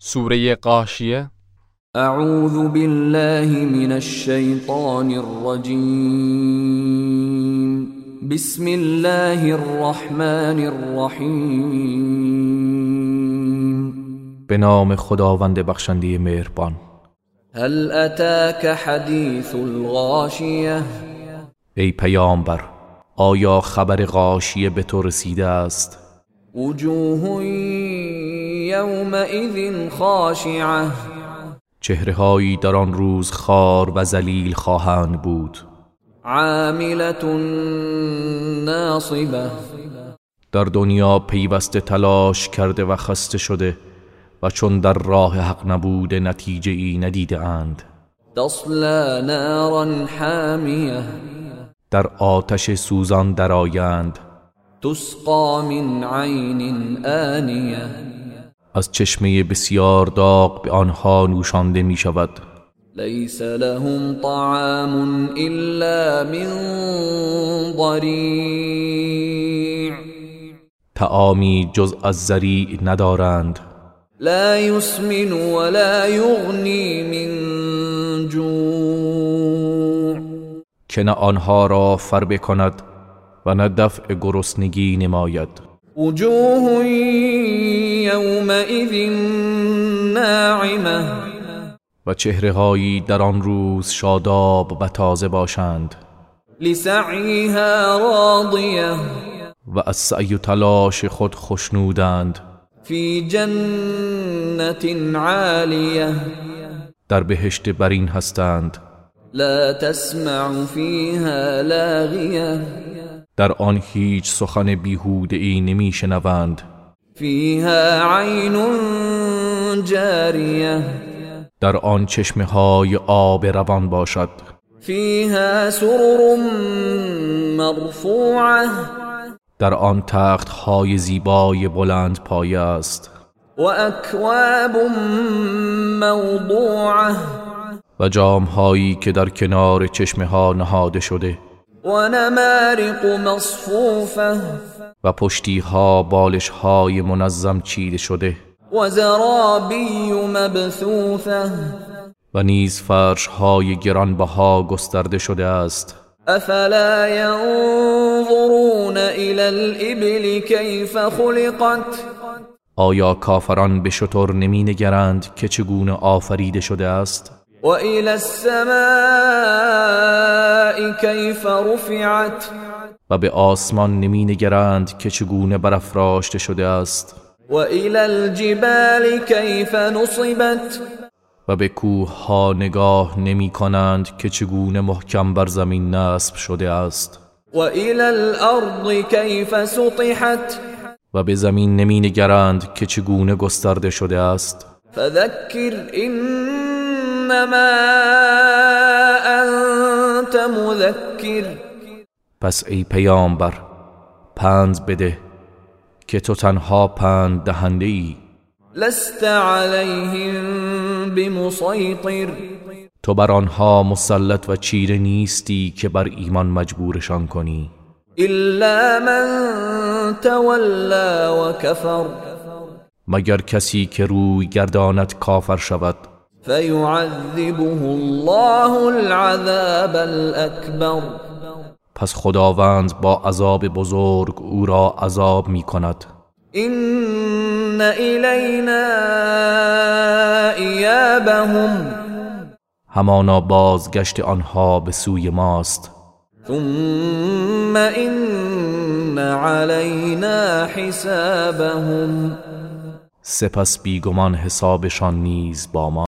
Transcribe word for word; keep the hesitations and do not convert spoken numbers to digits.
سوره غاشیه. اعوذ بالله من الشیطان الرجیم. بسم الله الرحمن الرحیم. به نام خداوند بخشنده مهربان. هل اتاک حدیث الغاشیه؟ ای پیامبر، آیا خبر غاشیه به تو رسیده است؟ وجوه یومئذ خاشعه. چهره‌هایی در آن روز خار و ذلیل خواهند بود. عاملة ناصبه. در دنیا پیوسته تلاش کرده و خسته شده و چون در راه حق نبوده نتیجه ای ندیده اند. تصلی نارا حامیه. در آتش سوزان درآیند. تسقى من عین آنیه. از چشمه بسیار داغ به آنها نوشانده می شود. لیس لهم طعام الا من ضریع. طعامی جز از ضریع ندارند. لا یسمن ولا یغنی من جوع. که نه آنها را فربه کند و نه دفع گرسنگی نماید. وجوه یومئذ ناعمه. و چهره‌هایی در آن روز شاداب و تازه باشند. لسعیها راضیه. و از سعی و تلاش خود خوشنودند. فی جنت عالیه. در بهشت برین هستند. لا تسمع فیها لاغیه. در آن هیچ سخن بیهوده ای نمی شنوند. فیها عین جاریه. در آن چشمه های آب روان باشد. فیها سرر مرفوعه. در آن تخت های زیبای بلند پایه است. و اکواب موضوعه. و جام هایی که در کنار چشمه ها نهاده شده. و نمارق مصفوفه. و پشتی ها بالش های منظم چیده شده. و زرابی مبثوثه. و نیز فرش های گرانبها گسترده شده است. افلا ينظرون الى الابل كيف خلقت. آیا کافران به شتر نمی نگرند که چگونه آفریده شده است؟ و الى السماء كيف رفعت. و به آسمان نمی نگرند که چگونه برافراشته شده است؟ و الى الجبال كيف نصبت. و به کوه ها نگاه نمی کنند که چگونه محکم بر زمین نصب شده است. و الى الارض كيف سطحت. و به زمین نمی نگرند که چگونه گسترده شده است. فذکر انما انت مذکر. پس ای پیامبر پند بده که تو تنها پند دهنده ای. لست علیهم بمسیطر. تو بر آنها مسلط و چیره نیستی که بر ایمان مجبورشان کنی. الا من تولی و کفر. مگر کسی که روی گرداند کافر شود. فیعذبه الله العذاب الاکبر. پس خداوند با عذاب بزرگ او را عذاب می کند. این الینا ایابهم. همانا بازگشت آنها به سوی ماست. ثم این علینا حسابهم. سپس بیگمان حسابشان نیز با ما